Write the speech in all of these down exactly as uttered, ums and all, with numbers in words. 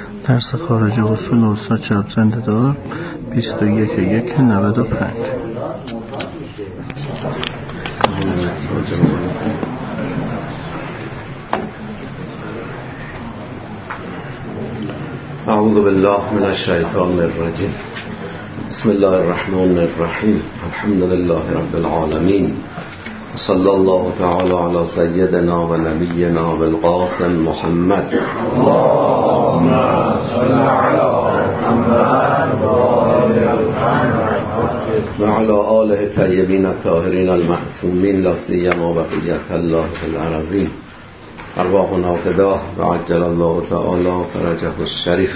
درس خارج اصول استاد شهاب زنده دار بیست و یک یک نود و پنج. اعوذ بالله من الشیطان الرجیم. بسم الله الرحمن الرحیم. الحمد لله رب العالمین. صلی الله تعالی علی سیدنا و نبینا بالقاسم محمد. اللهم صل علی محمد و علی آله طیبین الطاهرین المعصومین لا سیما بقیة الله فی الارضین. ارواحنا فداه و عجل الله تعالی فرجه الشریف.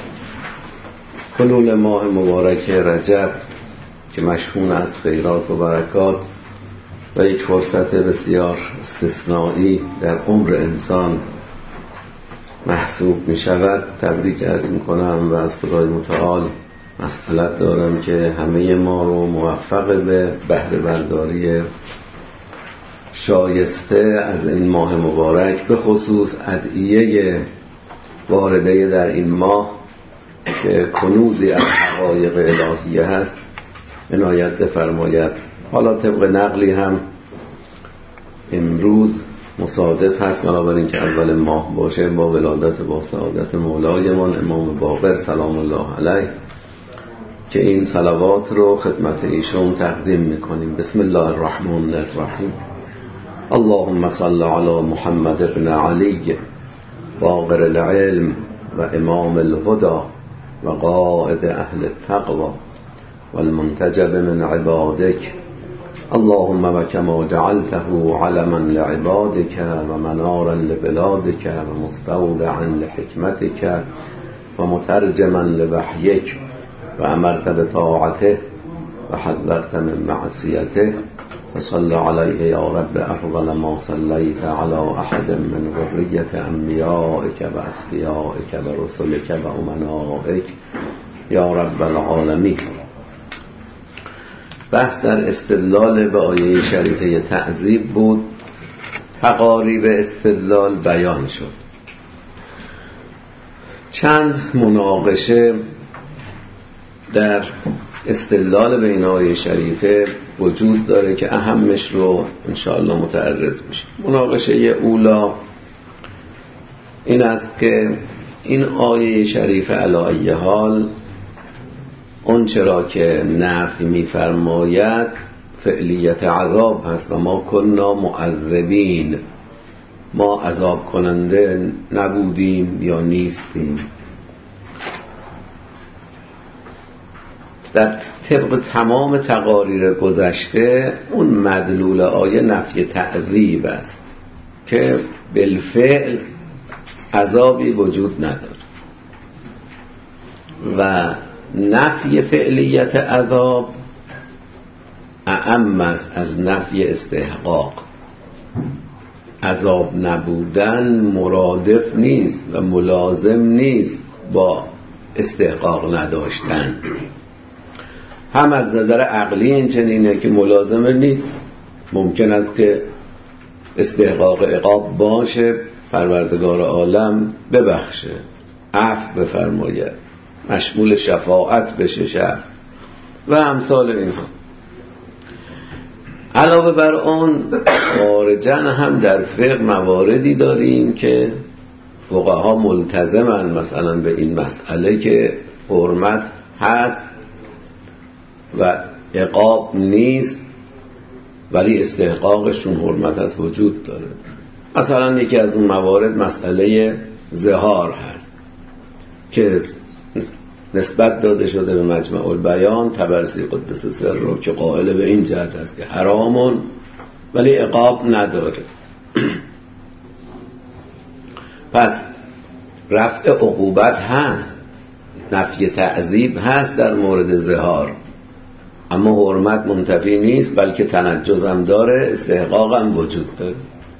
حلول ماه مبارک رجب که مشحون از خیرات و برکات و یک فرصت بسیار استثنایی در عمر انسان محسوب می شود، تبریک عرض می کنم و از خدای متعال مسئلت دارم که همه ما رو موفق به بهره برداری شایسته از این ماه مبارک، به خصوص ادعیه وارده در این ماه که کنوزی از حقایق الهیه هست عنایت بفرماید. حالا طبق نقلی هم امروز مصادف هست، بنابراین که اول ماه باشه، با ولادت با سعادت مولایمان امام باقر سلام الله علیه که این صلوات رو خدمت ایشون تقدیم میکنیم. بسم الله الرحمن الرحیم. اللهم صل علی محمد ابن علی باقر العلم و امام الهدى و قائد اهل التقوى والمنتجب من عبادك. اللهم وكما جعلته علما لعبادك ومنارا لبلادك ومستودعا لحكمتك ومترجما لوحيك وأمرت بطاعته وحذرت من معصيته، فصل عليه يا رب أفضل ما صليت على أحد من ذرية أنبيائك وأصفيائك ورسلك وأمنائك يا رب العالمين. بحث در استدلال به آیه شریفه تعذیب بود. تقاریب استدلال بیان شد. چند مناقشه در استدلال به این آیه شریفه وجود داره که اهمش رو انشاءالله متعرض میشه. مناقشه اولا این است که این آیه شریفه علی ای حال اون چرا که نفی میفرماید فعلیت عذاب هست و ما کنا معذبین، ما عذاب کننده نبودیم یا نیستیم. در طبق تمام تقاریر گذشته اون مدلول آیه نفی تعذیب است که بالفعل عذابی وجود نداره و نفی فعلیت عذاب اعم است از نفی استحقاق. عذاب نبودن مرادف نیست و ملازم نیست با استحقاق نداشتن. هم از نظر عقلی این چنینه که ملازم نیست. ممکن است که استحقاق عقاب باشه، پروردگار عالم ببخشه، عفو بفرماید، مشمول شفاعت بشه شخص و امثال اینها. علاوه بر اون خارجاً هم در فقه مواردی داریم که فقها ملتزمن مثلا به این مسئله که حرمت هست و عقاب نیست ولی استحقاقشون حرمت از وجود داره. مثلا یکی از اون موارد مسئله ظهار هست که نسبت داده شده به مجمع البیان طبرسی قدس سره که قائل به این جهت است که حرامون ولی عقاب نداره. پس رفع عقوبت هست، نفی تعذیب هست در مورد ظهار، اما حرمت منتفی نیست بلکه تنجز هم داره، استحقاق هم وجود داره.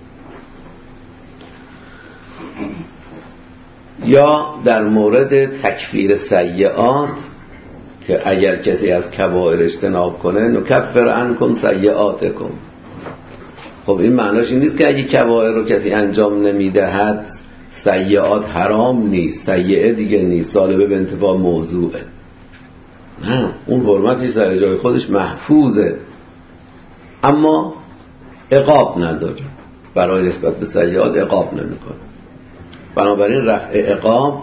یا در مورد تکفیر سیئات که اگر کسی از کبائر اجتناب کنه نکفر عنکم سیئاتکم. خب این معناش این نیست که اگه کبائر رو کسی انجام نمیدهد سیئات حرام نیست، سیئه دیگه نیست، طالبه به انتفاع موضوعه. نه، اون حرمتی سر جای خودش محفوظه، اما عقاب نداره، برای نسبت به سیئات عقاب نمیکنه. بنابراین رفع عقاب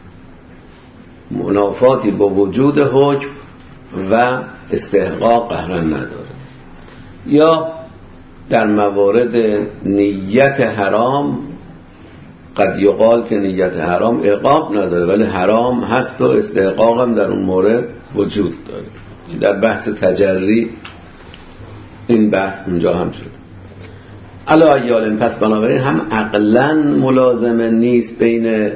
منافاتی با وجود حکم و استحقاق قهرن نداره. یا در موارد نیت حرام قد یقال که نیت حرام عقاب نداره، ولی حرام هست و استحقاق هم در اون مورد وجود داره. در بحث تجری این بحث اونجا هم شد. علا ایالم، پس بنابراین هم عقلاً ملازمه نیست بین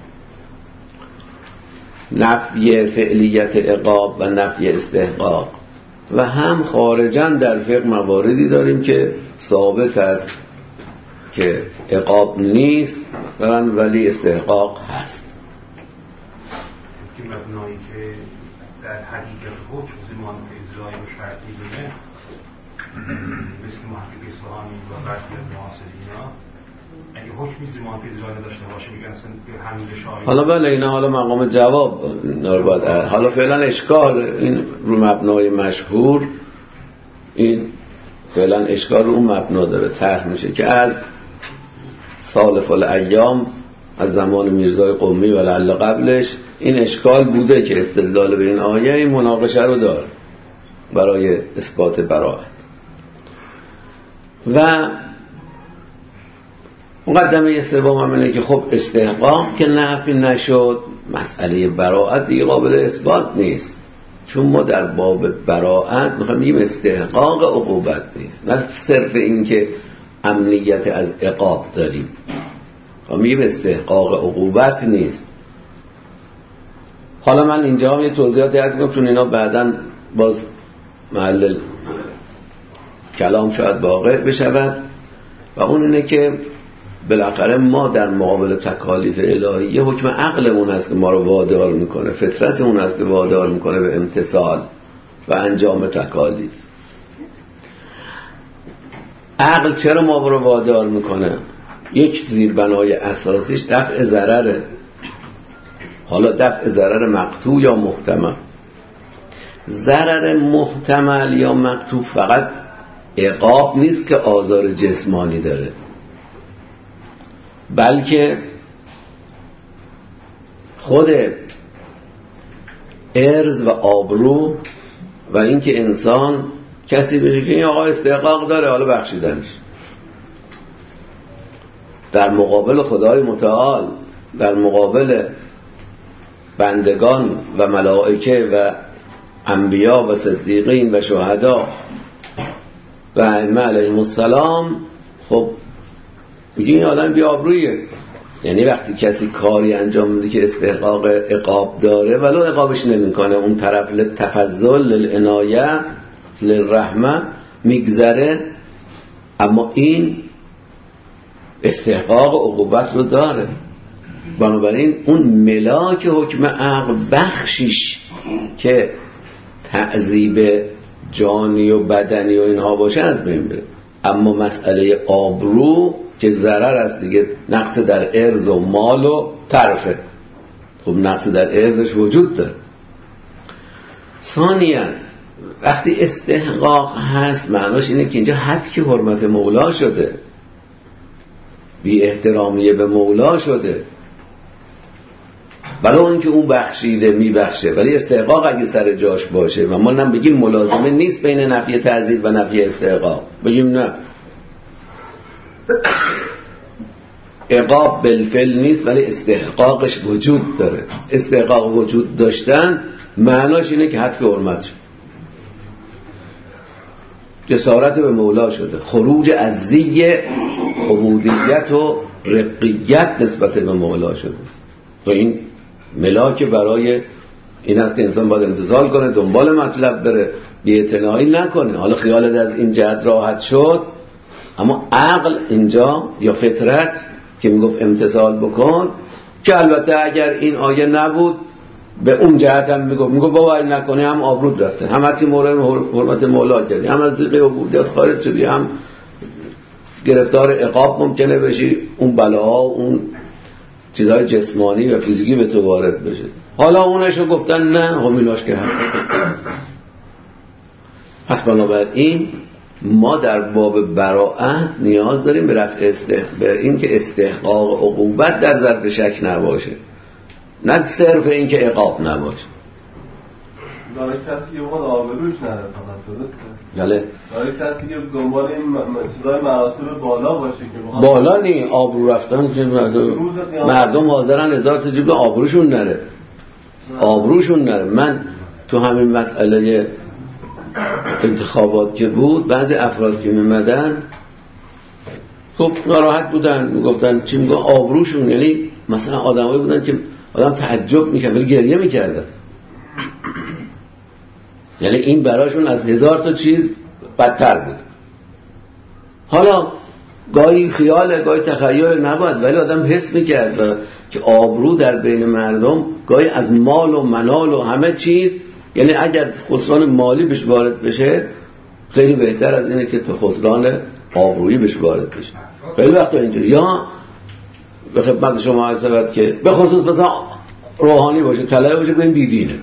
نفی فعلیت عقاب و نفی استحقاق، و هم خارجاً در فقه مواردی داریم که ثابت است که عقاب نیست مثلا ولی استحقاق هست. این مبنایی که در حقیقت حکم زمان اجرای و شرطی بونه مثل محقق اصفهانی و برخی از معاصرینا، اگه حکمی زمان اجرای داشته باشه میگن اصلا به همین شاهد. حالا بله اینا حالا مقام جواب نرباد. حالا فعلا اشکال این رو مبنای مشهور، این فعلا اشکال رو اون مبنا داره طرح میشه که از سالف الایام، از زمان میرزای قمی و لعل قبلش این اشکال بوده که استدلال به این آیه این مناقشه رو داره برای اثبات براءت. و مقدمه سوم هم اینه که خب استحقاق که نفی نشد، مسئله براءت دیگه قابل اثبات نیست، چون ما در باب براءت میخوایم بگیم استحقاق عقوبت نیست، نه صرف این که امنیت از عقاب داریم، میگیم استحقاق عقوبت نیست. حالا من اینجا هم یه توضیحاتی هست میگم چون اینا بعداً باز محل کلام شاید واقع بشود، و اون اینه که بالاخره ما در مقابل تکالیف الهیه حکم عقلمون هست که ما رو وادار میکنه، فطرتمون هست که وادار میکنه به امتثال و انجام تکالیف. عقل چرا ما رو وادار میکنه؟ یک زیربنای اساسیش دفع ضرره. حالا دفع ضرر مقطوع یا محتمل. ضرر محتمل یا مقطوع فقط عقاب نیست که آزار جسمانی داره، بلکه خود عرض و آبرو و اینکه انسان کسی بشه که این آقا استحقاق داره حالا بخشیدنش در مقابل خدای متعال، در مقابل بندگان و ملائکه و انبیا و صدیقین و شهدا و ائمه علیهم السلام. خب میگه این آدم بی آبرویه. یعنی وقتی کسی کاری انجام میده که استحقاق عقاب داره ولو عقابش نمیکنه، اون طرف للتفضل للعنایه للرحمه میگذره، اما این استحقاق عقوبت رو داره. بنابراین اون ملاک حکم عقل بخشیش که تعذیب جانی و بدنی و اینها باشه از بین میره، اما مسئله آبرو که ضرر است دیگه، نقص در ارز و مال و طرفه، خب نقص در ارزش وجود داره. ثانیاً وقتی استحقاق هست معناش اینه که اینجا حد که حرمت مولا شده، بی احترامیه به مولا شده، ولی اون که اون بخشیده میبخشه، ولی استحقاق اگه سر جاش باشه و ما نم بگیم ملازمه نیست بین نفی تعزیر و نفی استحقاق، بگیم نه عقاب بالفعل نیست ولی استحقاقش وجود داره. استحقاق وجود داشتن معناش اینه که حد که حرمت شد، جسارت به مولا شده، خروج از زی عبودیت و رقیت نسبت به مولا شده. و این ملاک برای این است که انسان باید امتثال کنه، دنبال مطلب بره، بی‌اعتنایی نکنه. حالا خیالت از این جهت راحت شد، اما عقل اینجا یا فطرت که میگفت امتثال بکن، که البته اگر این آیه نبود به اون جهت هم میگفت میگفت بابا این نکنه هم آبرود رفته، هم حتی مورد حرمت مولا کردی، هم از ذیقه عبودیت خارج شدی، هم گرفتار عقاب ممکنه بشی، اون بلاها اون چیزهای جسمانی و فیزیکی به تو وارد بشه. حالا اونشو گفتن نه همیلاش که هست. پس بنابراین ما در باب براءت نیاز داریم به رفع استح... به این که استحقاق عقوبت در ظرف شک نباشه، نه صرف این که عقاب نباشه. داره کسی که بخواد آبروش نره فقط، درسته؟ بله. داره کسی که دنبال این چیزای مراتب بالا باشه که بخواد بالا نی آبرو رفتن که مردم, مردم حاضرن هزار تا جیب آبروشون نره. آبروشون نره. من تو همین مسئله انتخابات که بود بعضی افراد که میمدن خب ناراحت بودن، میگفتن چی میگن آبروشون، یعنی مثلا آدمایی بودن که آدم تعجب میکرد ولی گریه میکردن، یعنی این براشون از هزار تا چیز بدتر بود. حالا گاهی خیال گاهی تخیل نبود ولی آدم حس میکرد که آبرو در بین مردم گاهی از مال و منال و همه چیز، یعنی اگر خسران مالی بهش وارد بشه خیلی بهتر از اینه که تو خسران آبرویی بهش وارد بشه. خیلی وقتا اینجوری یا به خدمت شما عرض شود که به خصوص مثلا روحانی باشه طلبه باشه بگیم بیدینه،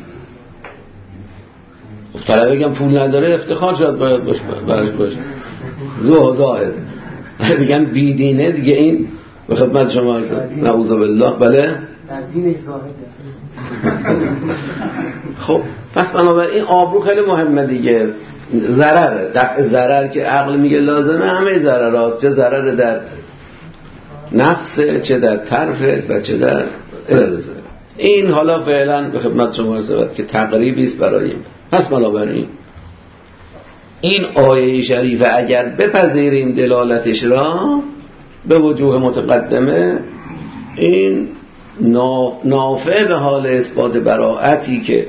طلبه بگم پول نداره افتخار شاید باید باشه براش باشه زوه زاهد، بگم بیدینه دیگه این به خدمت شما عرض نعوذ بالله. بله در دینش زاهده. خب پس بنابراین آبرو خیلی مهمه دیگه. ضرره، دفع ضرر که عقل میگه لازمه، همه ضرر هاست، چه ضرر در نفس، چه در طرف و چه در ارزه. این حالا فعلا به خدمت شما رسید که تقریبی است برای این. پس بنابراین این آیه شریفه اگر بپذیریم دلالتش را به وجوه متقدمه، این نافع به حال اثبات براءتی که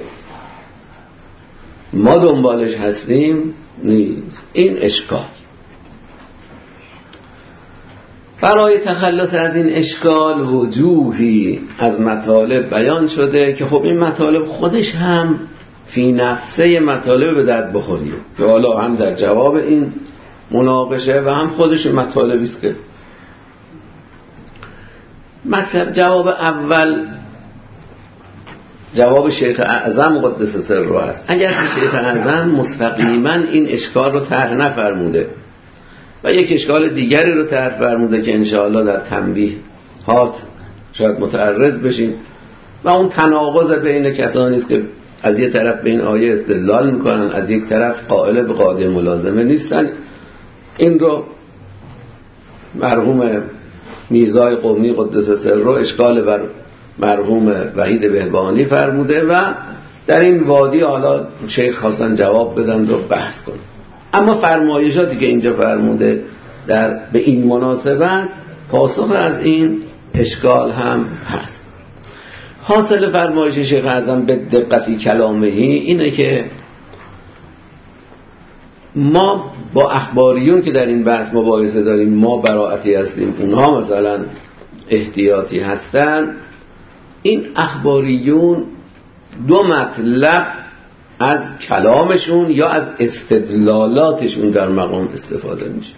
ما دنبالش هستیم نیست. این اشکال. برای تخلص از این اشکال وجوهی از مطالب بیان شده که خب این مطالب خودش هم فی نفسه مطالب به درد بخوریه که حالا هم در جواب این مناقشه و هم خودش مطالبی است که مثلا جواب اول جواب شیخ اعظم قدس سره است. اگر شیخ اعظم مستقیما این اشکال رو طرح نفرموده و یک اشکال دیگری رو طرح فرموده که انشاءالله در تنبیهات شاید متعرض بشیم و اون تناقض بین کسانی است که از یک طرف به این آیه استدلال میکنن، از یک طرف قائل به قاعده ملازمه نیستن. این رو مرحوم میرزای قمی قدس سره اشکال بر مرحوم وحید بهبانی فرموده و در این وادی حالا شیخ خواستن جواب بدن و بحث کنن. اما فرمایشاتی که اینجا فرموده در به این مناسبت پاسخ از این اشکال هم هست. حاصل فرمایش شیخ اعظم به دقتی کلامهی اینه که ما با اخباریون که در این بحث مباحثه داریم ما براءتی هستیم، اونها مثلا احتیاطی هستن. این اخباریون دو مطلب از کلامشون یا از استدلالاتشون در مقام استفاده میشه.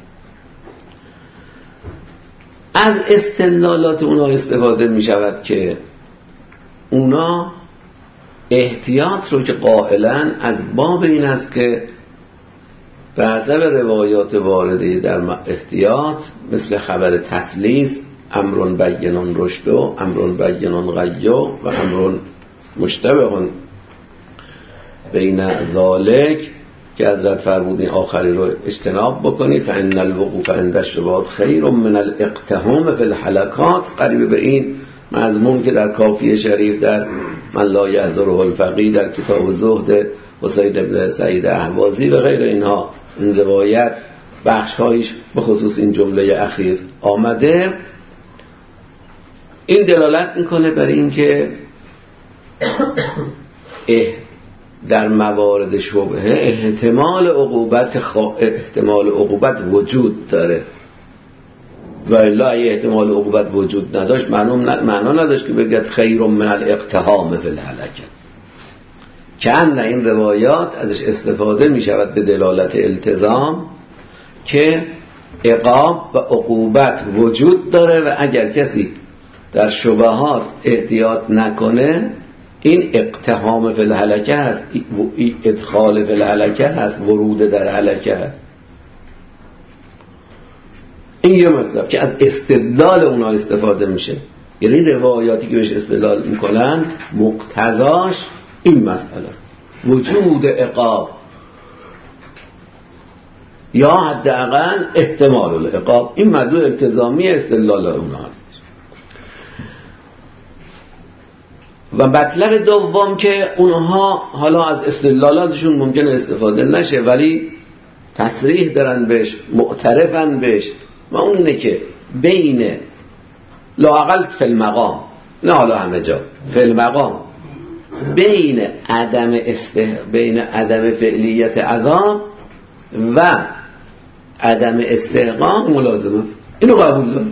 از استدلالات اونا استفاده میشود که اونا احتیاط رو که قائلن از باب این است که به حسب روایات وارده در احتیاط مثل خبر تسلیس امرون بینون رشدو امرون بینون غیو و امرون مشتبهون بین ذالک که حضرت فرمودین آخری رو اجتناب بکنید فان الوقوف عند الشبهات خیر من الاقتحام فی الحلقات، قریب به این مضمون که در کافیه شریف در من لا یحضره الفقیه در کتاب زهد حسین ابن سعید اهوازی و غیر اینها این روایت بخش‌هایش به خصوص این جمله اخیر آمده. این دلالت میکنه بر این که در موارد شبهه احتمال عقوبت خوا... احتمال عقوبت وجود داره و الا ای احتمال عقوبت وجود نداشت معنا نداشت که بگید خیر من الاقتحام فی الهلکه. که ان این روایات ازش استفاده می شود به دلالت التزام که عقاب و عقوبت وجود داره و اگر کسی در شبهات احتیاط نکنه، این اقتحام فی الهلکه هست، ادخال فی الهلکه هست، ورود در هلکه هست. این یه مطلب که از استدلال اونا استفاده میشه، یعنی روایاتی که بهش استدلال میکنن مقتضاش این مسئله است، وجود عقاب یا حداقل احتمال العقاب. این موضوع التزامی استدلال اونا هست. و مطلب دوم که اونها حالا از استدلالاتشون ممکنه استفاده نشه ولی تصریح دارن بهش، معترفن بهش، و اون اینه که بین لااقل فی المقام، نه حالا همه جا، فی المقام بین عدم استه بین عدم فعلیت عذاب و عدم استحقاق ملازمه است. اینو قبول دارم.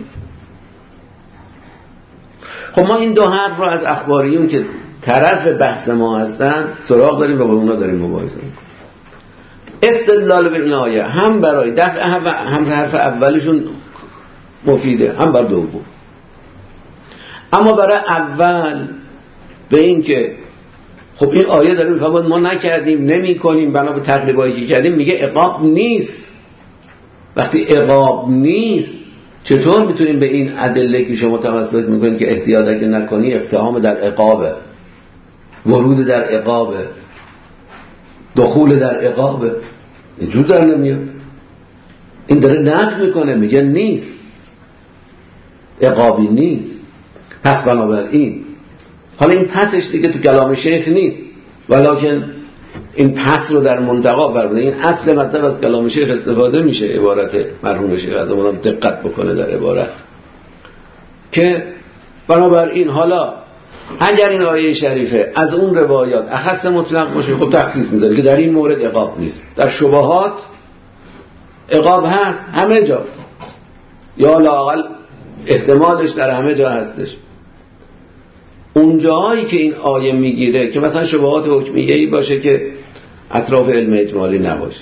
خب ما این دو حرف رو از اخباریون که طرف بحث ما هستن سراغ داریم و با اونا داریم مباحثه میکنیم. استدلال به این آیه هم برای دفع هم حرف اولشون مفیده، هم بر دوم. اما برای اول به این که خب این آیه داره میفهمد ما نکردیم، نمی کنیم، بنا به تقریبایی که کردیم میگه عقاب نیست. وقتی عقاب نیست چطور میتونیم به این ادله که شما توسط میکنید که احتیاط اگه نکنی اقتحام در عقابه، ورود در عقابه، دخول در عقابه، اینجور در نمیاد. این داره نفی میکنه، میگه نیست، عقابی نیست. پس بنابراین حالا این پسش دیگه تو کلام شیخ نیست، ولیکن این پس رو در منتقا برده. این اصل مطلب از کلام شیخ استفاده میشه، عبارت مرحوم شیخ از امام دقت بکنه در عبارت که بنابراین حالا اگر این آیه شریفه از اون روایات اخص مطلق باشه خب تخصیص میذاره که در این مورد عقاب نیست. در شبهات عقاب هست همه جا، یا لااقل احتمالش در همه جا هستش. اون جاهایی که این آیه میگیره که مثلا شبهات حکمیه‌ای باشه که اطراف علم اجمالی نباشه،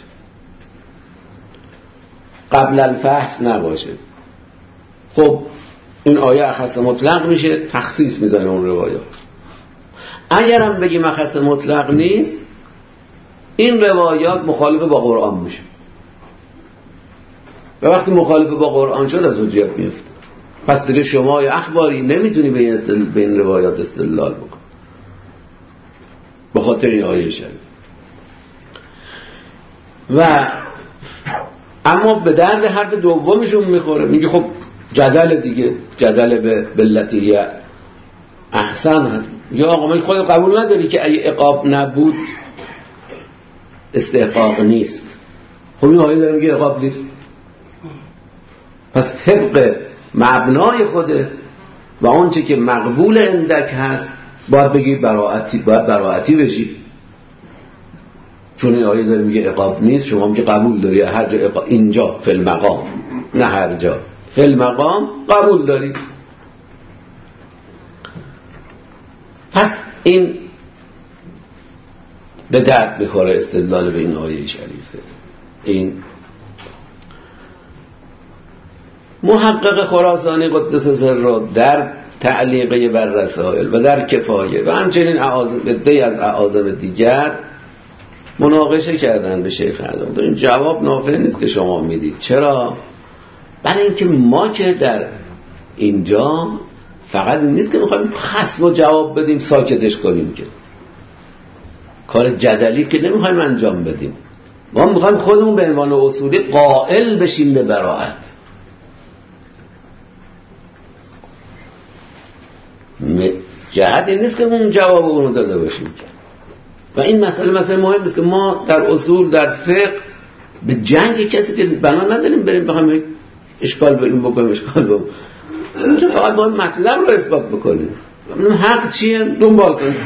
قبل الفحص نباشه، خب این آیه اخص مطلق میشه، تخصیص میزنه اون روایات. اگر هم بگیم اخص مطلق نیست، این روایات مخالف با قرآن میشه و وقتی مخالف با قرآن شد از حجیت میفته. پس دیگه شما یا اخباری نمیتونی به این, استدل... به این روایات استدلال بکن به خاطر این آیه شریف. و اما به درد حرف دومشون میخوره، میگه خب جدل دیگه، جدل به بلتی احسن هست. یا آقا من خود قبول نداری که اگه عقاب نبود استحقاق نیست؟ خب این آیه داره میگه عقاب نیست، پس طبق مبنای خودت و آنچه که مقبول اندک هست باید بگی براعتی، باید براعتی بشی، چون این آیه داره میگه عقاب نیست. شما میگه قبول داری هر جا عقاب، اینجا فی المقام، نه هر جا، فی المقام قبول داری. پس این به درد میخوره استدلال به این آیه شریفه. این محقق خراسانی قدس سره در تعلیقه بر رسائل و در کفایه و همچنین عده‌ای از اعاظم دیگر مناقشه کردن به شیخ اعظم. این جواب نافع نیست که شما میدید. چرا؟ برای اینکه ما که در اینجا فقط این نیست که میخوایم خصم و جواب بدیم ساکتش کنیم، که کار جدلی که نمیخوایم انجام بدیم. ما میخوایم خودمون به عنوان اصولی قائل بشیم به براءت. جهت این نیست که اون جواب اونو داده باشیم. و این مسئله مسئله مهم است که ما در اصول در فقه به جنگ کسی که بنا نداریم بریم بخوایم اشکال بریم بکنیم اشکال بکنیم. اونجا فقط باید مطلب رو اثبات بکنیم، حق چیه دنبال کنیم.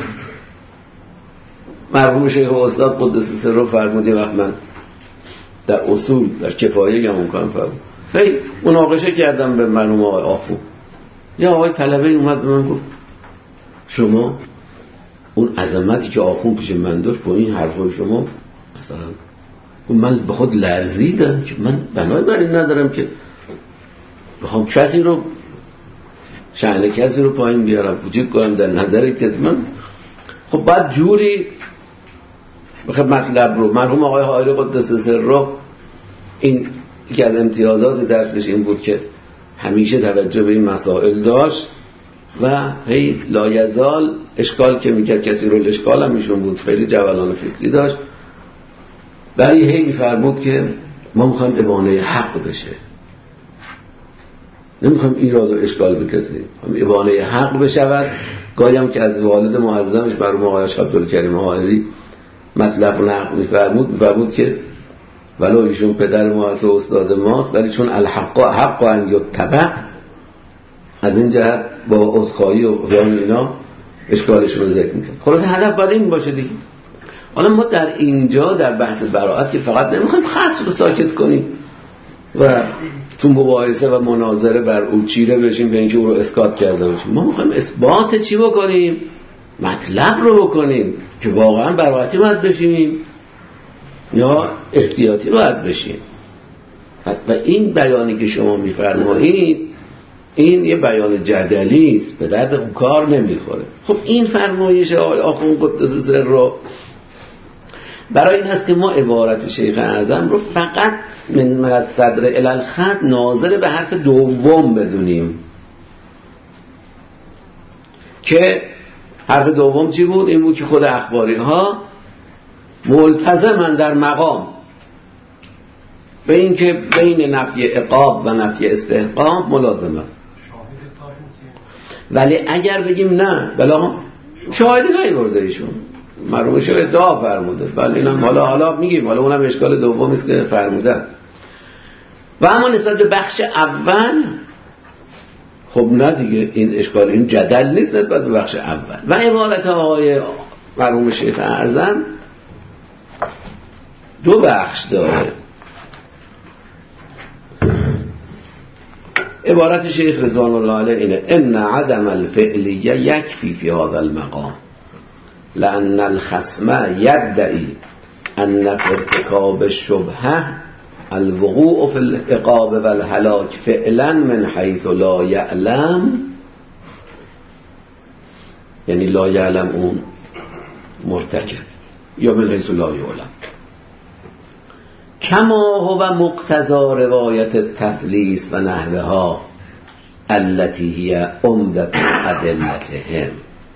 مرحوم شیخ و استاد قدس سره فرمودی وقت من در اصول در کفایه گمون کنم فرمود خیلی مناقشه کردم به مرحوم آقای آخو. یا آقای طلبه اومد به من گفت شما اون عظمتی که آخون پیش من داشت با این حرفای شما مثلا من به خود لرزیدم که من بنای بر این ندارم که بخوام کسی رو شأن کسی رو پایین بیارم وجود کنم در نظر کسی. من خب باید جوری بخواه مطلب رو مرحوم آقای حائری قدس سره این یکی از امتیازات درسش این بود که همیشه توجه به این مسائل داشت و هی لایزال اشکال که میکرد کسی رو اشکال هم میشون بود، خیلی جولان فکری داشت، ولی هی میفرمود که ما میخوایم ابانه حق بشه، نمیخوایم ایراد و اشکال بکشیم، ابانه حق بشود. گاهی هم که از والد معظمش مرحوم آقای عبدالکریم حائری مطلب نقل میفرمود میفرمود که ولو ایشون پدر ما و استاد ماست ولی چون الحق حق ان یتبع، از این جهت با عذرخواهی و بیان اینا اشکالشون رو ذکر میکنه. خلاص هدف باید این باشه دیگه. حالا ما در اینجا در بحث براءت که فقط نمیخوایم خاص رو ساکت کنیم و تو مباحثه و مناظره بر او چیره بشیم به اینکه او رو اسکات کرده باشیم، ما میخوایم اثبات چی بکنیم؟ مطلب رو بکنیم که واقعا براءتی باید بشیم یا احتیاطی باید بشیم. و این بیانی که شما میفرمایید این یه بیان جدلی است، به درد اون کار نمیخوره. خب این فرمایش آقای آخوند قدس سره رو برای این هست که ما عبارت شیخ اعظم رو فقط من از صدر الی الخط ناظر به حرف دوم بدونیم که حرف دوم چی بود؟ این بود که خود اخباری ها ملتزمن در مقام به این که بین نفی عقاب و نفی استحقاق ملازم است. ولی اگر بگیم نه بلا شاهدی نیورده ایشون، مرحوم شیخ ادعا فرموده، ولی اینم حالا حالا میگیم، حالا اونم اشکال دومی است که فرمودن. و اما نسبت به بخش اول خب نه دیگه، این اشکال این جدل نیست نسبت به بخش اول. و عبارت آقای مرحوم شیخ اعظم دو بخش داره. عبارت شیخ رضوان الله علیه اینه: ان عدم الفعلیه یکفی فی هذا المقام لأن الخصم يدعي أن في ارتكاب الشبهة الوقوع في العقاب والهلاك فعلا من حيث لا يعلم، یعنی لا يعلم اون مرتکب، یا من حيث لا يعلم، كما هو مقتضى روایت التثلیث و نحوها التي هي عمدة أدلتهم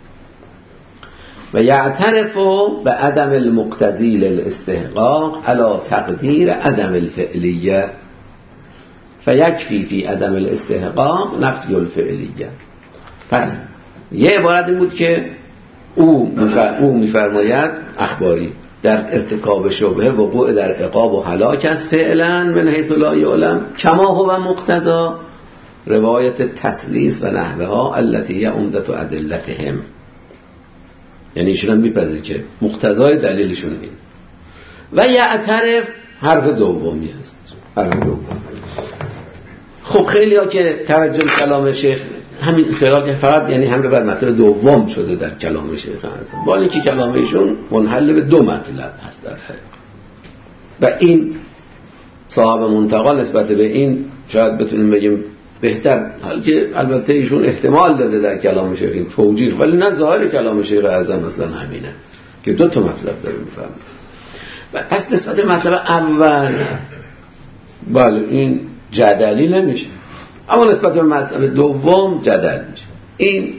و یعترف به عدم المقتضی للاستحقاق على تقدیر عدم الفعلیه فیکفی فی عدم الاستحقاق نفی الفعلیه. پس یه عبارت این بود که او او میفرماید اخباری در ارتکاب شبهه وقوع در عقاب و هلاک است فعلا من حیث لا یعلم، کما هو مقتضی روایت تثلیث و نحوها التي هي عمدة ادلتهم. یعنی ایشون هم میپذیر که مقتضای دلیلشون این. و یعترف حرف دومی هست، حرف دوم. خب خیلی ها که توجه کلام شیخ همین خیلی که فقط یعنی همه بر مطلب دوم شده در کلام شیخ هستن، با اینکه کلام ایشون منحل به دو مطلب هست در حقیقت. و این صاحب منتقال نسبت به این شاید بتونیم بگیم بهتر، حال که البته ایشون احتمال داده در کلام شیخ این توجیه، ولی نه ظاهر کلام شیخ اعظم مثلا همینه که دو تا مطلب داره میفهمه. و پس نسبت به مطلب اول بله این جدلی نمیشه، اما نسبت به مطلب دوم جدل میشه. این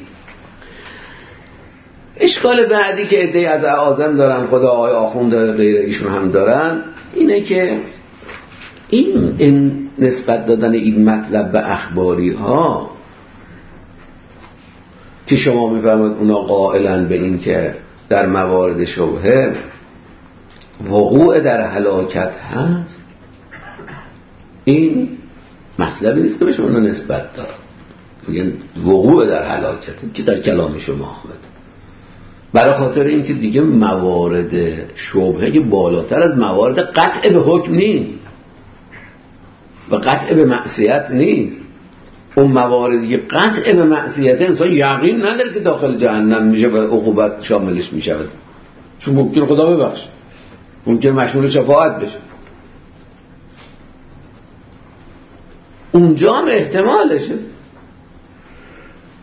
اشکال بعدی که عده‌ای از اعاظم دارن، خدا آقای آخوند داره غیر ایشون هم دارن، اینه که این, این نسبت دادن این مطلب به اخباری ها که شما میفهمید اونا قائلن به این که در موارد شبهه وقوع در هلاکت هست، این مطلبی نیست که به شما نسبت داره. میگن وقوع در هلاکت که در کلام شما آمده، برای خاطر این که دیگه موارد شبهه که بالاتر از موارد قطع به حکم نیست و قطع به معصیت نیست. اون مواردی که قطع به معصیت انسان یقین نداره که داخل جهنم میشه و عقوبت شاملش میشه، چون ممکن خدا ببخشه، ممکن مشمول شفاعت بشه، اونجا هم احتمالشه.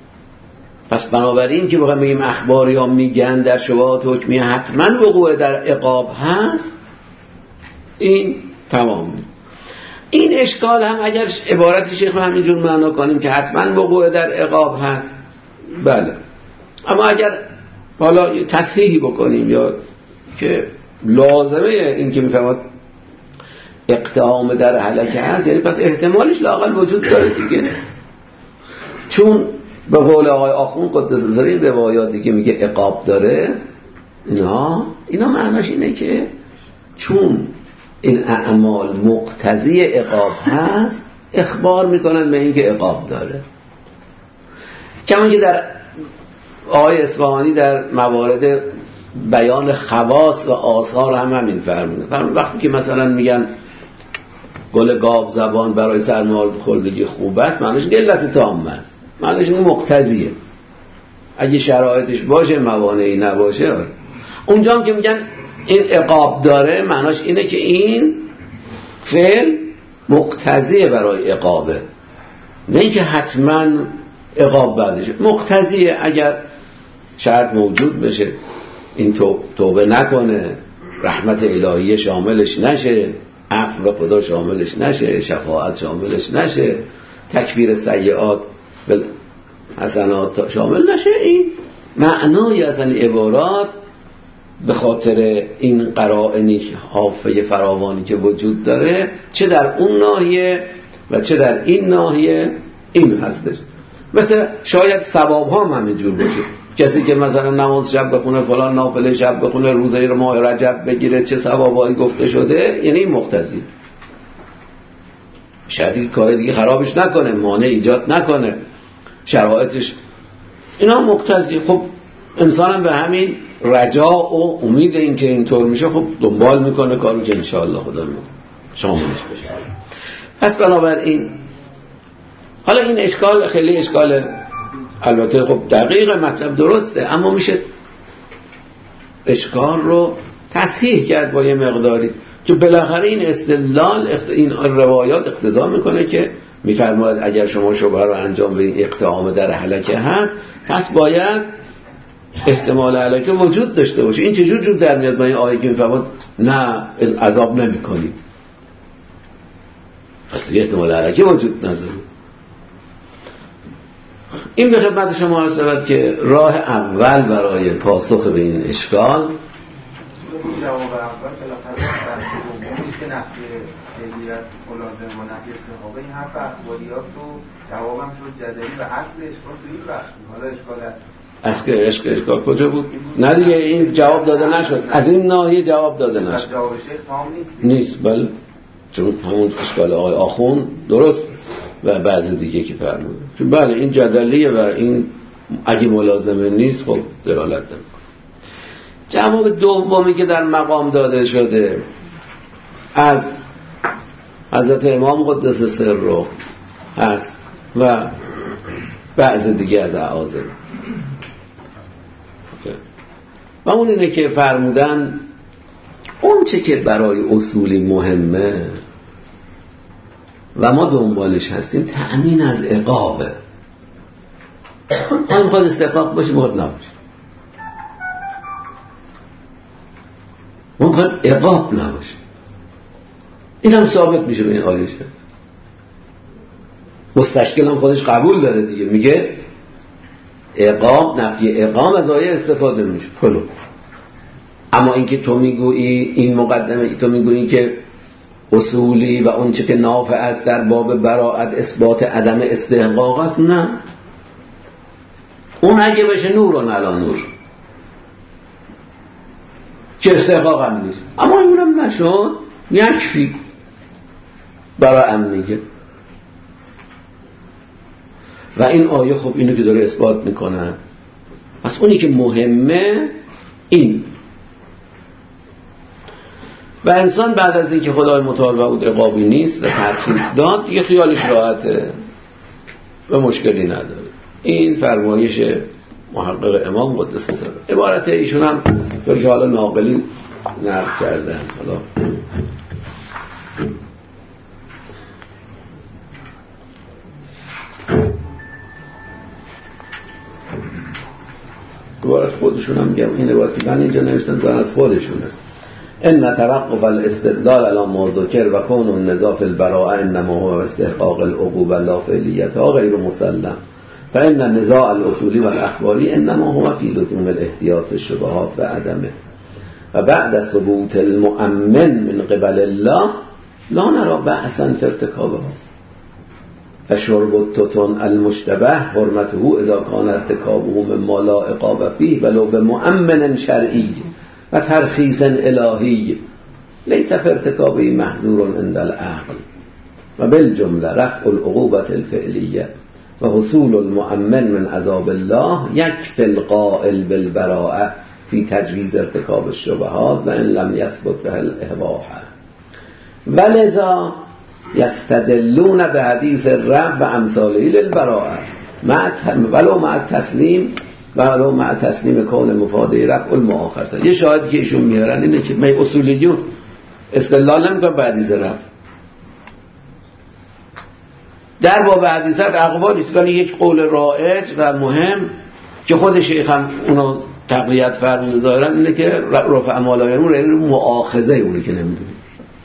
پس بنابراین که بخوایم بگیم اخباری ها میگن در شبهات حکمیه حتما وقوع در عقاب هست، این تمام. این اشکال هم اگر عبارت شیخ همینجور معنا کنیم که حتما وقوع در عقاب هست، بله، اما اگر حالا تصحیحی بکنیم یا که لازمه این که میفهمد اقتحام در هلکه هست، یعنی پس احتمالش لااقل وجود داره دیگه. چون به قول آقای آخوند قدس سره این روایاتی که میگه عقاب داره، اینا اینا معناش اینه که چون این اعمال مقتضی عقاب هست اخبار میکنن به این که عقاب داره. کما که در آقای اصفهانی در موارد بیان خواص و آثار هم همین فرمونه. وقتی که مثلا میگن گل گاو زبان برای سرمال خلدگی خوب است، معنیش علت تامه است، معنیش این مقتضیه. اگه شرایطش باشه موانعی نباشه. اونجا هم که میگن این عقاب داره، معنیش اینه که این فعل مقتضیه برای عقابه، نه اینکه حتما عقاب بعدشه. مقتضیه اگر شرط موجود بشه، این توبه نکنه، رحمت الهی شاملش نشه، عفو خدا شاملش نشه، شفاعت شاملش نشه، تکفیر سیئات حسنات شامل نشه، این معنای از این عبارات به خاطر این قرائن حافظه فراوانی که وجود داره، چه در اون ناحیه و چه در این ناحیه این هستش. مثل شاید ثواب ها هم همینجور باشه، کسی که مثلا نماز شب بخونه، فلان نافله شب بخونه، روزه ماه رجب بگیره، چه ثوابایی گفته شده، یعنی این مقتضی. شاید این کار دیگه خرابش نکنه، مانع ایجاد نکنه، شرایطش اینا مقتضی. خب انسانم به همین رجا و امید این که اینطور میشه خب دنبال میکنه کارو که انشاءالله خدا شاملش بشه. پس بنابراین حالا این اشکال خیلی اشکال، البته خب دقیق مطلب درسته، اما میشه اشکال رو تصحیح کرد با یه مقداری، که بالاخره این استدلال این روایات اقتضا میکنه که میفرماید اگر شما شبهه رو انجام بدید اقتحام در هلکه هست، پس باید احتمال هلکه وجود داشته باشه. این چجور جور در میاد با این آیه که میفرماید نه عذاب نمیکنید؟ پس دیگه احتمال هلکه وجود نداره. این به خدمت شما عرض شود که راه اول برای پاسخ به این اشکال جواب اول بالاخره در دومی که نفی علیت ملازم و نفی استحقاق این حرف اخباریات رو جوابم شد جدلی و اصل اشکال تو این بخش. حالا اشکال اصل اشکال کجا بود؟ نه دیگه این جواب داده نشد، از این ناحیه جواب داده نشد. جواب شیخ تمام نیست نیست بله، چون همون اشکال آقای آخوند درست و بعضی دیگه که فرموده، چون بله این جدلیه و این اگه ملازمه نیست خب دلالت نمیکنه. جواب دومی که در مقام داده شده از حضرت امام قدس سره هست و بعض دیگه از اعاظم، و اون اینه که فرمودن اون چه که برای اصولی مهمه و ما دنبالش هستیم تأمین از عقابه. هم خود استحقاق باشه مورد نباشه، ممکن عقاب نباشه. این هم ثابت میشه به این آیه شد. مستشکل هم خودش قبول داره دیگه، میگه عقاب، نفی عقاب از آیه استفاده میشه کلو. اما اینکه تو میگویی این مقدمه، تو میگویی که اصولی و اون چه که نافع است در باب براءت اثبات عدم استحقاق است، نه، اون اگه بشه نور و نلا نور چه استحقاق هم نیست، اما اونم نشد یکفی برای ام میگه. و این آیه خب اینو که داره اثبات میکنه. پس اونی که مهمه این و انسان بعد از اینکه خدای متعال و عقابی نیست و ترخیص داد دیگه خیالش راحته و مشکلی نداره. این فرمایش محقق امام قدس سره. عبارت ایشون هم که حالا ناقلی نقل کردن. حالا خودشون هم میگم این روایت که من اینجا نوشتم دارن از خودشونه. ان توقف الاستدلال علی ما ذکر و کون النزاع فی البراءه انما هو استحقاق العقوبه لا فعلیتها غیر مسلم فان النزاع الاصولی والاخباری انما هو فی لزوم الاحتیاط الشبهات و عدمه و بعد ثبوت المؤمن من قبل الله لا نرى بأسا فی ارتکابها فشرب التتن المشتبه حرمته اذا كان ارتكابه مما لا عقاب فيه ولو بمؤمن شرعي و ترخیص الهی لیس فی ارتکابه محظور عند العقل و بالجمله رفع العقوبة الفعلیه و حصول المؤمن من عذاب الله یکفی القائل بالبراءه فی تجویز ارتکاب الشبهات و ان لم یثبت به الاباحه ولذا یستدلون به حدیث رب و امثاله للبراءه ولو مع التسلیم ولو مع تسلیم کون مفاده رفع المؤاخذه. یه شاهدی که ایشون میارن اینه که می اصولیون استدلال نمیکنن به حدیث رفع. در باب حدیث رفع اقوالی است که یک قول رائج و مهم که خود شیخ هم اونو تقویت فرموده ظاهرا اینه که رفع مالایمون رو مؤاخذه اونی که نمیدونیم.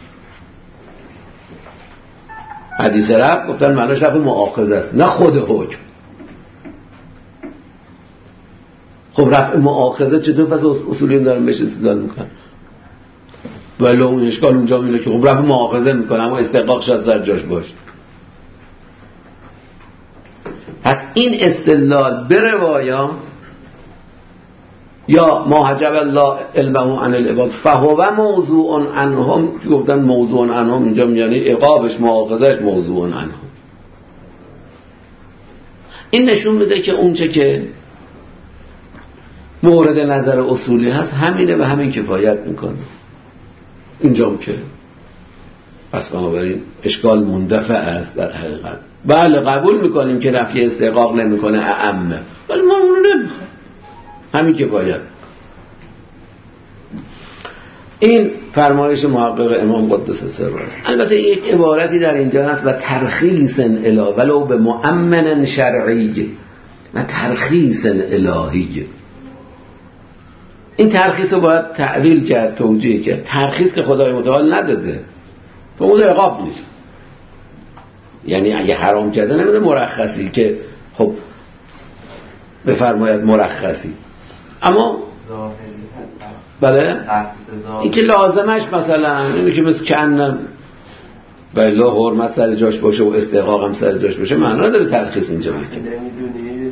حدیث رفع گفتن معناش رفع مؤاخذه است نه خود حکم. خب رفع مؤاخذه چطور پس اصولیون دارن بهش استدلال میکنن؟ ولی اون اشکال اونجا میره که خب رفع مؤاخذه میکنن اما استحقاق شاید سر جاش باشه. پس این استدلال به روایات یا ما حجب الله علمه عن العباد فهو موضوع عنهم که گفتن موضوع عنهم اینجا یعنی عقابش مؤاخذهش موضوع عنهم. این نشون میده که اونچه که مورد نظر اصولی هست همینه و همین کفایت میکنه. اینجام که پس بنابراین اشکال مندفع است در حقیقت. بله قبول میکنیم که نفی استحقاق نمیکنه اعمه ولی ما اونو نمیخوایم همین کفایت. این فرمایش محقق امام قدس سره است. البته یک عبارتی در اینجا هست و ترخیص الی ولو به مؤمن شرعی و ترخیص الهی. این ترخیص رو باید تعویل کرد توجیه کرد. ترخیص که خدای متعال نداده تو اون عقاب نیست. یعنی اگه حرام کرده نمیده مرخصی که خب بفرماید مرخصی اما بله این که لازمش مثلا اینه که مثل کنن بله حرمت سر جاش باشه و استحقاق هم سر جاش باشه معنی نداره ترخیص اینجا میکنه. نمیدونی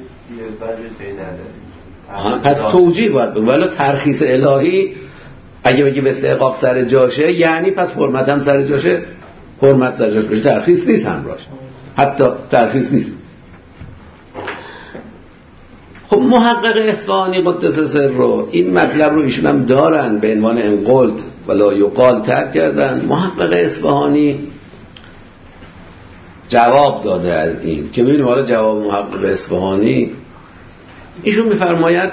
پس توجیه باید بگم ولی ترخیص الهی اگه بگی به استحقاق سر جاشه یعنی پس حرمت هم سر جاشه حرمت سر جاش باشه ترخیص نیست همراش حتی ترخیص نیست. خب محقق اصفهانی قدس سر رو این مطلب رو ایشون هم دارن به عنوان انقلت ولا یقال تر کردن. محقق اصفهانی جواب داده از این که ببینیم حالا جواب محقق اصفهانی ایشون میفرماید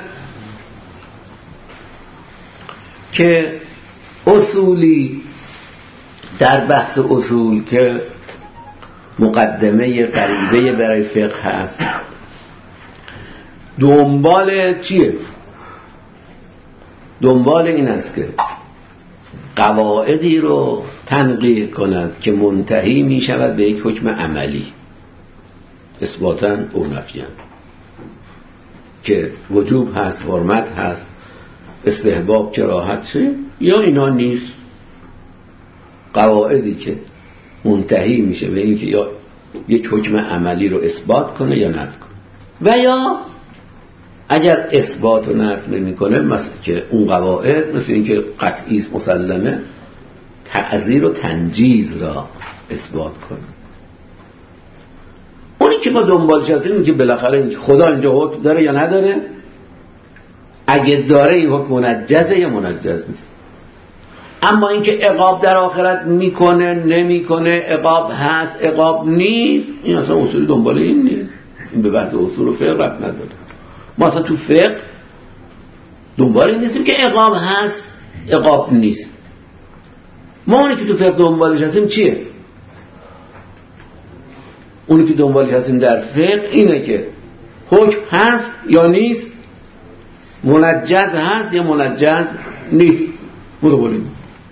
که اصولی در بحث اصول که مقدمه قریبه برای فقه هست دنبال چیه؟ دنبال این است که قواعدی رو تنقیح کند که منتهی می شود به یک حکم عملی اثباتاً او نفیاً که وجوب هست حرمت هست استحباب کراهت چه یا اینا نیست. قواعدی که منتهی میشه به این که یا یک حکم عملی رو اثبات کنه یا نفی کنه و یا اگر اثبات و نفی نمیکنه مثل که اون قواعد مثل این که قطعی است مسلمه تعزیر و تنجیز را اثبات کنه. اونی که ما دنبالش هستیم این که بالاخره این که خدا اینجا حکم داره یا نداره اگه داره این حکم منجزه یا منجز نیست. اما اینکه عقاب در آخرت میکنه نمیکنه عقاب هست عقاب نیست این اصلا اصول دنبال این نیست. این به بحث اصول و فقه ربط نداره. ما اصلا تو فقه دنبال این نیستیم که عقاب هست عقاب نیست. ما اونی که تو فقه دنبالش هستیم چیه؟ اونی که دنبالش هستیم در فقه اینه که حکم هست یا نیست منجز هست یا منجز نیست برو بریم.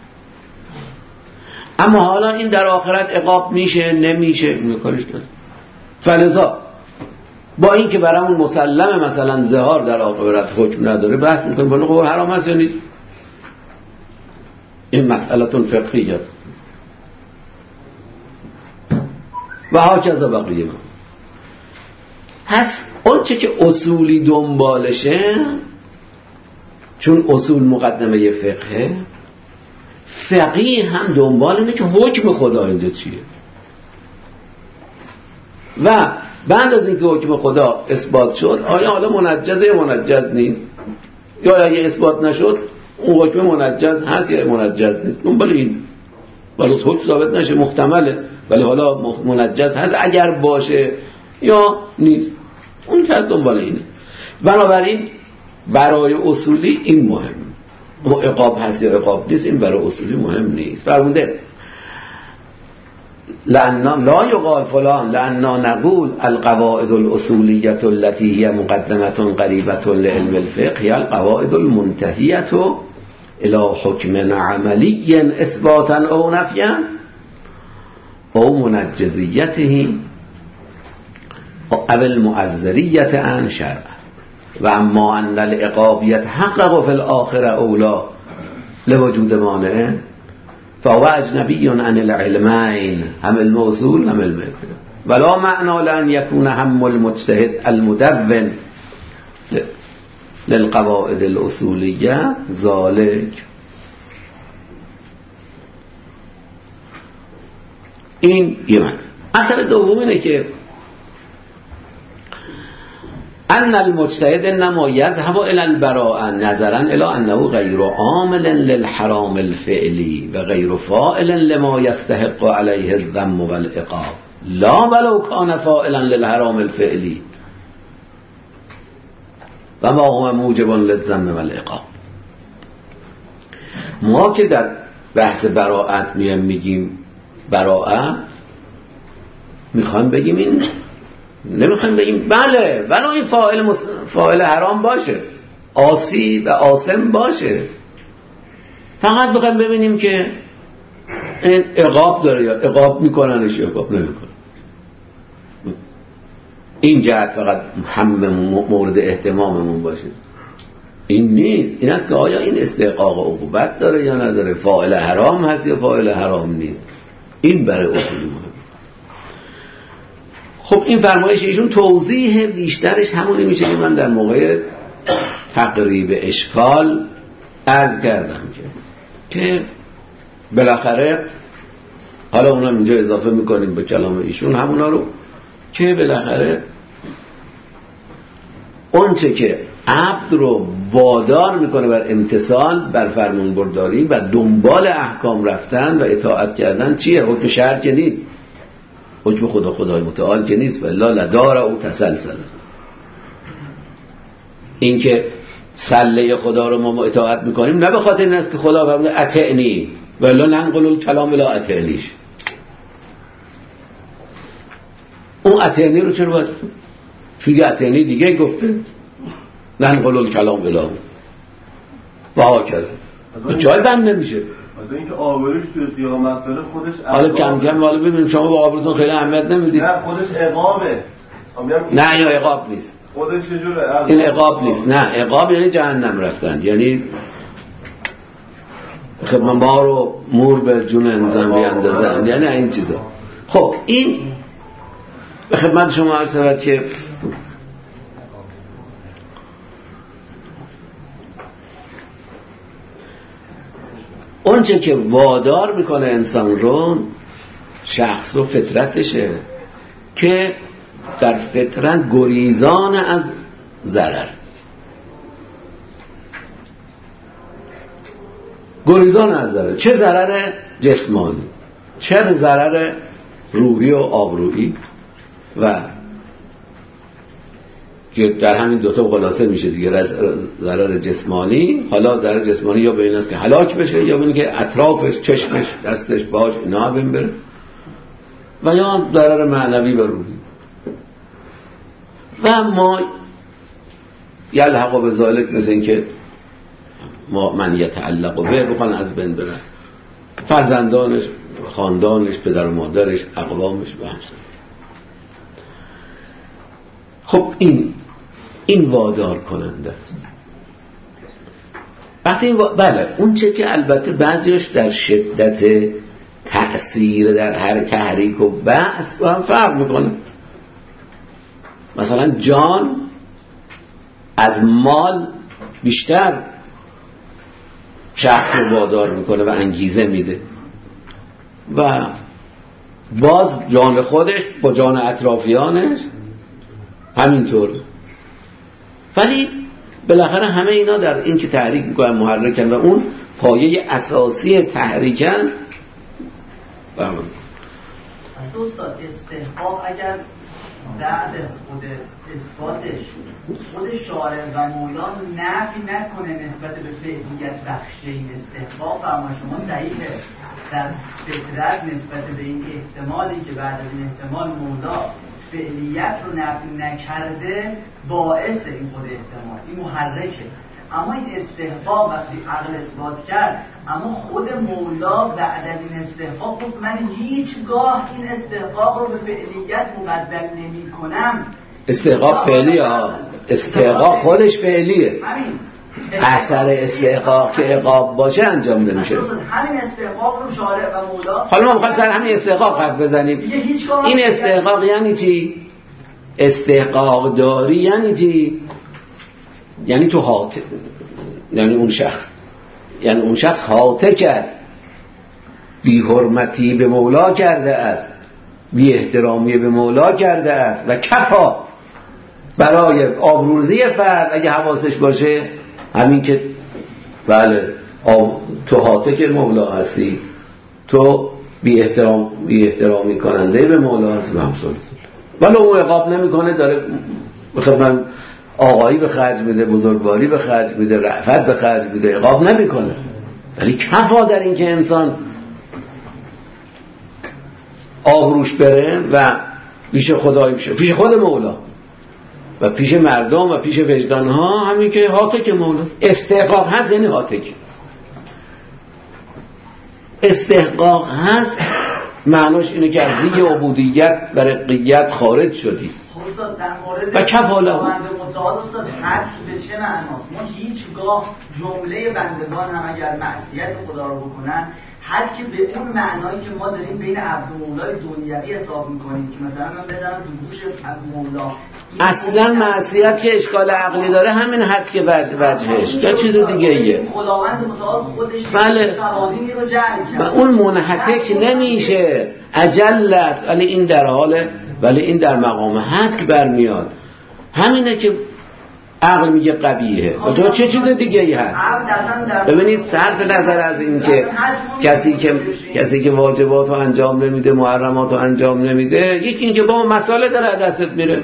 اما حالا این در آخرت عقاب میشه نمیشه میکنش کنه. فلذا با این که برامون مسلمه مثلا زهار در آخرت حکم نداره بحث میکنیم بانو قبول حرام هست یا نیست. این مسئلتون فقهیه و ها کذا بقیه ما. پس اون چه که اصولی دنبالشه، چون اصول مقدمه فقهه، فقیه هم دنبال اینه که حکم خدا اینجا چیه. و بعد از اینکه حکم خدا اثبات شد آیا حالا منجزه یا منجز نیست، یا اگه اثبات نشد اون حکم منجز هست یا منجز نیست. دنبال این ولی حکم ثابت نشه محتمله ولی حالا منجز هست اگر باشه یا نیست، اون که از دنبال اینه. بنابراین برای اصولی این مهم، عقاب هست یا عقاب نیست این برای اصولی مهم نیست. فرمونده لأننا لا يقال فلان لأننا نقول القواعد الأصولية التي هي مقدمة قريبة لعلم الفقه هي القواعد المنتهية إلى حكم عملي إثباتا أو نفيا أو منجزيته أو المؤذرية عن شرع. وأما أن العقاب يتحقق في الآخرة أولى لوجود مانع فهو أجنبي عن العلمين هم الموصول هم المبتدأ ولا معنى لأن يكون هم المجتهد المدون للقواعد الأصولية ذلك. این یه معنی. اثر دوم اینه که ان المجتهد انما يذهب الى البراءة نظرا الى انه غير عامل للحرام الفعلي وغير فاعل لما يستحق عليه الذم والعقاب لا ولو كان فاعلا للحرام الفعلي وما هو موجب للذم والعقاب. ما که در بحث براءت میام میگیم براءت میخوام بگیم این نمیخوایم بگیم بله ولی این فاعل مس... فاعل حرام باشه عاصی و آثم باشه، فقط بخوایم ببینیم که این عقاب داره یا عقاب میکننش یا عقاب نمیکنن. این جهت فقط هم مورد اهتماممون باشه. این نیست. این است که آیا این استحقاق عقوبت داره یا نداره، فاعل حرام هست یا فاعل حرام نیست. این برای اصول مهم. خب این فرمایش ایشون توضیح بیشترش همونی میشه که من در موقع تقریب اشکال عرض کردم که که بالاخره حالا اونم اینجا اضافه میکنیم به کلام ایشون همونا رو که بالاخره اونچه که عبد رو وادار میکنه بر امتثال بر فرمان برداری و دنبال احکام رفتن و اطاعت کردن چیه؟ حکم شرع که نیست، حکم خدا خدای متعال که نیست، ولی لدار او تسلسل. این که سله خدا رو ما اطاعت میکنیم نه به خاطر این است که خدا فرموده اطعنی ولی ننقل الکلام الی اطعنیش. اون اطعنی رو چرا باید توی اطعنی دیگه گفته ننقل الکلام الی و ها کذا جای بند نمیشه. از اینکه آبروش توی قیامت داره خودش حالا کم کم حالا ببینیم شما با آبروتون خیلی اهمیت نمیدید. نه خودش عقابه. نه یا عقاب نیست. خودش چجوره؟ این عقاب نیست. نه عقاب یعنی جهنم رفتن، یعنی خب ما رو مور به جون انسان بیاندازن، یعنی این چیزا. خب این به خدمت شما عرض شود که اونچه که وادار میکنه انسان رو، شخص رو، فطرتشه که در فطرت گریزان از ضرر، گریزان از ضرر، چه ضرر جسمانی چه ضرر روحی و آبرویی، و که در همین دوتا خلاصه میشه دیگه. ضرر جسمانی، حالا ضرر جسمانی یا به این است که هلاک بشه یا به این که اطرافش، چشمش، دستش، باش اینا بین بره، و یا ضرر معنوی و روحی. و ما یلحق به ذالک، مثل این که ما من یتعلق به بخوان از بین برن، فرزندانش، خاندانش، پدر و مادرش، اقوامش و همسر. خب این این وادار کننده است. وقتی این و... بله اون چه که البته بعضیش در شدت تأثیر در هر تحریک و بحث با هم فرق میکنه. مثلا جان از مال بیشتر شخص رو وادار میکنه و انگیزه میده و باز جان خودش با جان اطرافیانش همینطور. ولی بالاخره همه اینا در این که تحریک میکنن محرکن و اون پایه اساسی تحریکن. از دوستان استحقاق اگر بعد از خود اثباتش خود شارع و مولان نفی نکنه نسبت به فعلیت بخش این استحقاق، فرما شما صحیحه در فطرت نسبت به این احتمالی که بعد از این احتمال مولا فعلیت رو نفی نکرده باعث این خود احتمال، این محرکه. اما این استحقاق وقتی عقل اثبات کرد، اما خود مولا بعد از این استحقاق گفت من هیچگاه این استحقاق رو به فعلیت مبدل نمی کنم. استحقاق فعلی ها، استحقاق خودش فعلیه، اثر استحقاق که عقاب باشه انجام نمیشه. همین استحقاق رو شارع و مولا. حالا ما میخوایم سر همین استحقاق حرف بزنیم. این استحقاق یعنی چی؟ استحقاق داری یعنی چی؟ یعنی تو هاتک، یعنی اون شخص، یعنی اون شخص هاتک است، بی حرمتی به مولا کرده است، بی احترامی به مولا کرده است و کفا برای آبروریزی فرد اگه حواسش باشه همین که بله آب... تو هاتک مولا هستی، تو بی احترام بی احترامی کننده به مولا هستی و همسال. ولی اون عقاب نمیکنه، داره خدمت آقایی به خرج میده، بزرگواری به خرج میده، رأفت به خرج میده، عقاب نمیکنه. ولی کفا در این که انسان آبروش بره و پیش خدای بشه، پیش خود مولا و پیش مردم و پیش وجدان ها، همین که هاتک مولاست. استحقاق هست یعنی هاتک. استحقاق هست معناش اینه که از دیگه عبودیت و رقیت خارج شدی و کفاله متعال استاد حد به چه معناست؟ ما هیچگاه جمله بندگان هم اگر معصیت خدا رو بکنن حد که به اون معنایی که ما داریم بین عبد و مولای دنیوی حساب میکنیم که مثلا من بزنم تو گوش مولا، اصلا معصیت که اشکال عقلی داره همین حد که وجهش یا چیز دیگه ایه. خداوند متعال خودش بله. قوانینی رو جعل کرد و اون منحتک نمیشه، اجل است، ولی این در حاله، ولی این در مقام حد که برمیاد. همینه که عقل میگه قبیحه و تو چه چیز دیگه ای هست. ببینید صرف نظر از این که کسی که کسی که واجبات رو انجام نمیده، محرمات رو انجام نمیده، یکی این که با مسائل داره دستت میره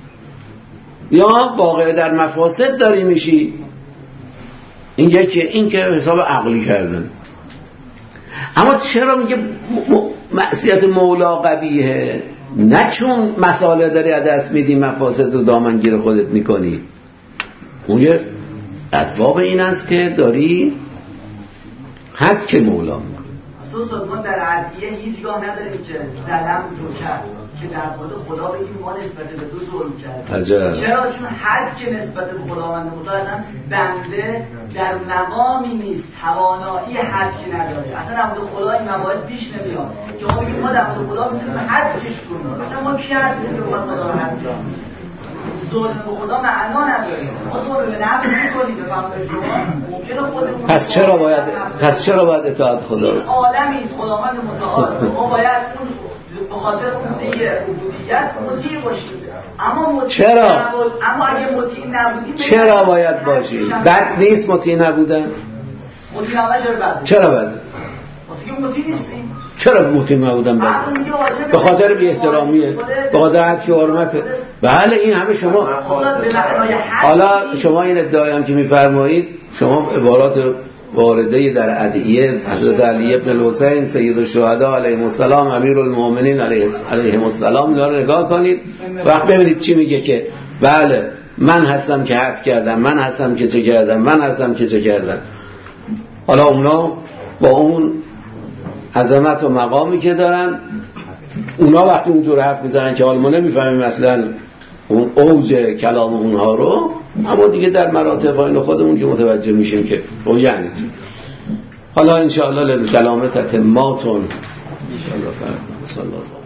یا واقع در مفاسد داری میشی، این یکی، این که حساب عقلی کردن. اما چرا میگه معصیت مولا قبیحه؟ نه چون مسائل داری دست میدی، مفاسد رو دامنگیر خودت میکنی. اون یه اسباب این است که داری حد که مولا میکنی. استاد ما در عدیه هیچگاه نداریم که ظلم رو کرد که در مورد خدا بگیم ما نسبت به تو ظلم کرد. چرا؟ چون حد که نسبت به خداوند متعال اصلا بنده در مقامی نیست، توانایی حد که نداره. اصلا در مورد خدا این مباحث پیش نمیاد که ما بگیم ما در مورد خدا میتونیم حد کش کنیم. اصلا ما کی هستیم که ما خدا رو حد کنیم؟ ظلم به خدا معنا نداره. ما ظلم به نفس میکنیم به فهم شما ممکنه خودمون. پس چرا باید پس چرا باید اطاعت خدا رو؟ عالمی است خداوند متعال، ما باید اون به خاطر اون سیر عبودیت مطیع باشیم. اما مطیع چرا؟ نبود، اما اگه مطیع نبودیم چرا باید باشیم؟ بد نیست مطیع نبودن؟ مطیع نبودن چرا بده؟ چرا بده؟ واسه که مطیع نیستیم. چرا مطیع نبودن بده؟ به خاطر بی احترامیه، به خاطر حد که حرمته. بله این همه شما. حالا شما این ادعایی هم که میفرمایید، شما عبارات وارده در ادعیه حضرت علی ابن الحسین سید الشهدا علیه السلام امیر المؤمنین علیه السلام اینا رو نگاه کنید، وقت ببینید چی میگه که بله من هستم که حد کردم، من هستم که چه کردم، من هستم که چه کردم. حالا اونا با اون عظمت و مقامی که دارن، اونا وقتی اونطور حرف میزنن که حالا ما نمیفهمیم مثلا اون اوج کلام اونها رو، اما دیگه در مراتب این خودمون که متوجه میشیم که او یعنی چی. حالا انشاءالله للکلام تتماتون انشاءالله فرد صلی الله